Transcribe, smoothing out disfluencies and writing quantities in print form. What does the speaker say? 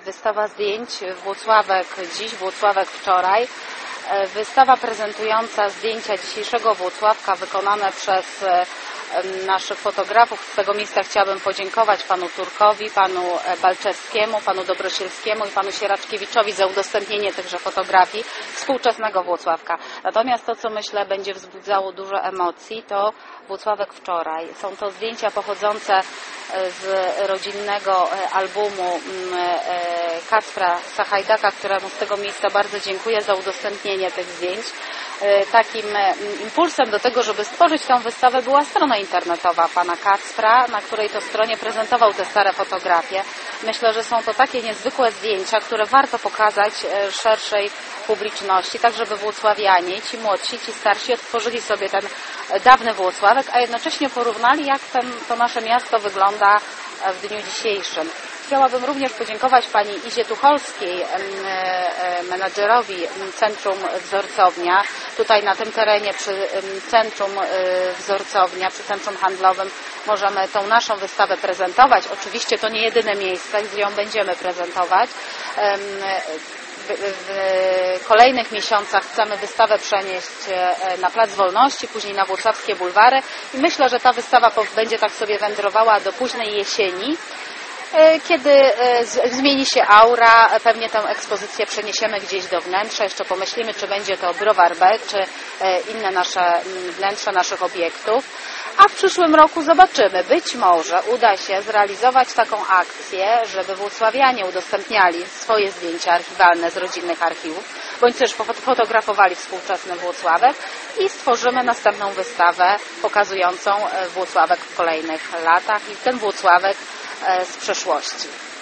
wystawa zdjęć Włocławek dziś, Włocławek wczoraj. Wystawa prezentująca zdjęcia dzisiejszego Włocławka wykonane przez naszych fotografów. Z tego miejsca chciałabym podziękować panu Turkowi, panu Balczewskiemu, panu Dobrosielskiemu i panu Sieraczkiewiczowi za udostępnienie tychże fotografii współczesnego Włocławka. Natomiast to, co myślę będzie wzbudzało dużo emocji, to Włocławek wczoraj. Są to zdjęcia pochodzące z rodzinnego albumu Kacpra Sachajdaka, któremu z tego miejsca bardzo dziękuję za udostępnienie tych zdjęć. Takim impulsem do tego, żeby stworzyć tę wystawę, była strona internetowa pana Kacpra, na której to stronie prezentował te stare fotografie. Myślę, że są to takie niezwykłe zdjęcia, które warto pokazać szerszej publiczności, tak żeby włocławianie, ci młodsi, ci starsi odtworzyli sobie ten dawny Włocławek, a jednocześnie porównali, jak to nasze miasto wygląda w dniu dzisiejszym. Chciałabym również podziękować pani Izie Tucholskiej, menadżerowi Centrum Wzorcownia. Tutaj na tym terenie przy Centrum Wzorcownia, przy Centrum Handlowym możemy tą naszą wystawę prezentować. Oczywiście to nie jedyne miejsce, gdzie ją będziemy prezentować. W kolejnych miesiącach chcemy wystawę przenieść na Plac Wolności, później na Włocławskie Bulwary i myślę, że ta wystawa będzie tak sobie wędrowała do późnej jesieni, kiedy zmieni się aura, pewnie tę ekspozycję przeniesiemy gdzieś do wnętrza, jeszcze pomyślimy, czy będzie to browar B, czy inne nasze wnętrza naszych obiektów. A w przyszłym roku zobaczymy, być może uda się zrealizować taką akcję, żeby włocławianie udostępniali swoje zdjęcia archiwalne z rodzinnych archiwów, bądź też fotografowali współczesny Włocławek i stworzymy następną wystawę pokazującą Włocławek w kolejnych latach i ten Włocławek z przeszłości.